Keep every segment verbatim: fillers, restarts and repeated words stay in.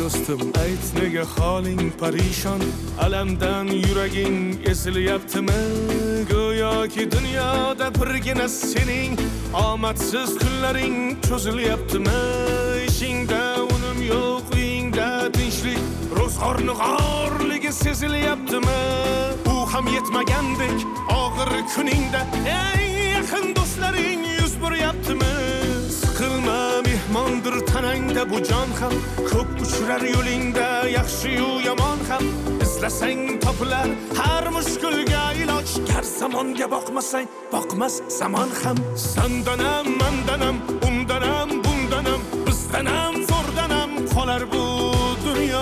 do'stim, ayt nega holing parishon, alamdan yuraging ezilyaptimi? Go'yoki dunyoda birgina sening omadsiz kunlaring cho'zilyaptimi? Ishingda unum yo'q, uyingda tinchlik, ro'zg'orni g'orligi sezilyaptimi? U ham yetmagandek og'ir kuningda eng yaqin do'stlaring yuz buryaptimi? Siqilma, mehmondir tanangda bu jon ham, ko'p uchrar yo'lingda yaxshi-yu yomon ham. Izlasang topilar har mushkulga iloj, gar zamonga boqmasang boqmas zamon ham. Sandanam, mandanam, undanam, bundanam, bizdanam, zo'rdanam qolar bu dunyo.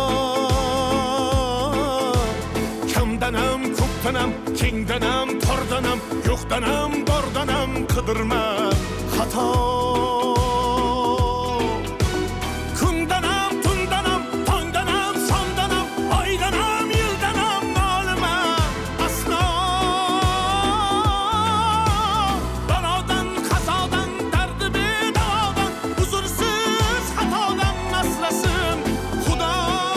Kamdanam, ko'pdanam, kengdanam, tordanam, yo'qdanam, bordanam qidirma xato. Kundanam, tundanam, tongdanam, shomdanam, oydanam, yildanam nolima aslo. Balodan, qazodan, dardi bedavodan, huzursiz xatodan asrasin Xudo.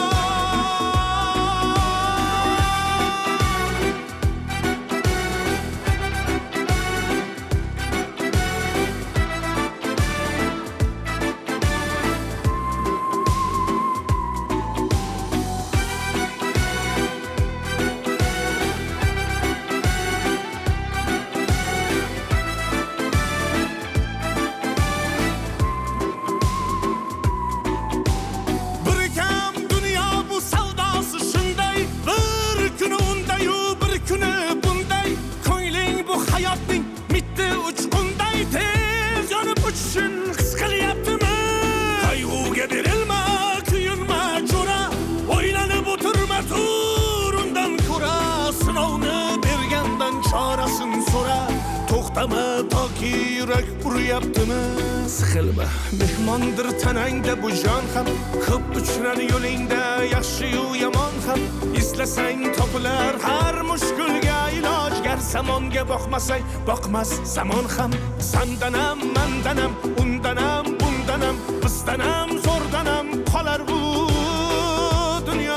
Qayg'uga berilma, kuyinma jo'ra, o'ylanib o'tirma turundan ko'ra, sinovni bergandan chorasin so'ra. To'xtama toki yurak uryaptimi? Siqilma, mehmondir tanangda bu jon ham, ko'p uchrar yo'lingda yaxshi-yu yomon ham. Izlasang topilar har mushkulga iloj, gar zamonga boqmasang boqmas zamon ham. Sandanam, mandanam, undanam, bundanam, bizdanam, zo'rdanam qolar bu dunyo.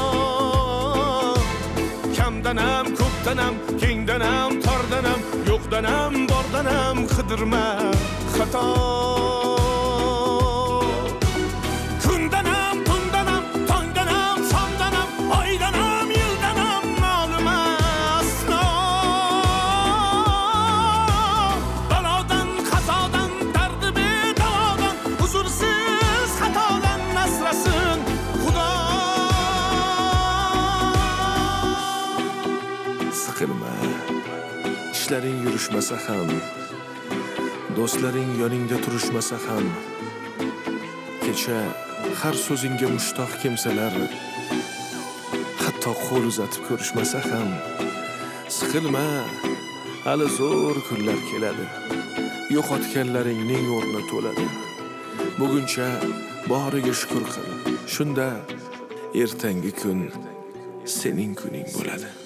Kamdanam, ko'pdanam, kengdanam, tordanam, yo'qdanam, bordanam qidirma xato. Kundanam, tundanam, tongdanam, shomdanam, oydanam, yildanam nolima aslo. Balodan, qazodan, dardi bedavodan, huzursiz xatodan asrasin Xudo. Siqilma, ishlaring yurishmasa ham, do'stlaring yoningda turishmasa ham, kecha har so'zingga mushtoq kimsalar hatto qo'l uzatib ko'rishmasa ham, siqilma, hali zo'r kunlar keladi, yo'qotganlaringning o'rni to'ladi. Buguncha boriga shukr qil, shunda ertangi kun sening kuning bo'ladi.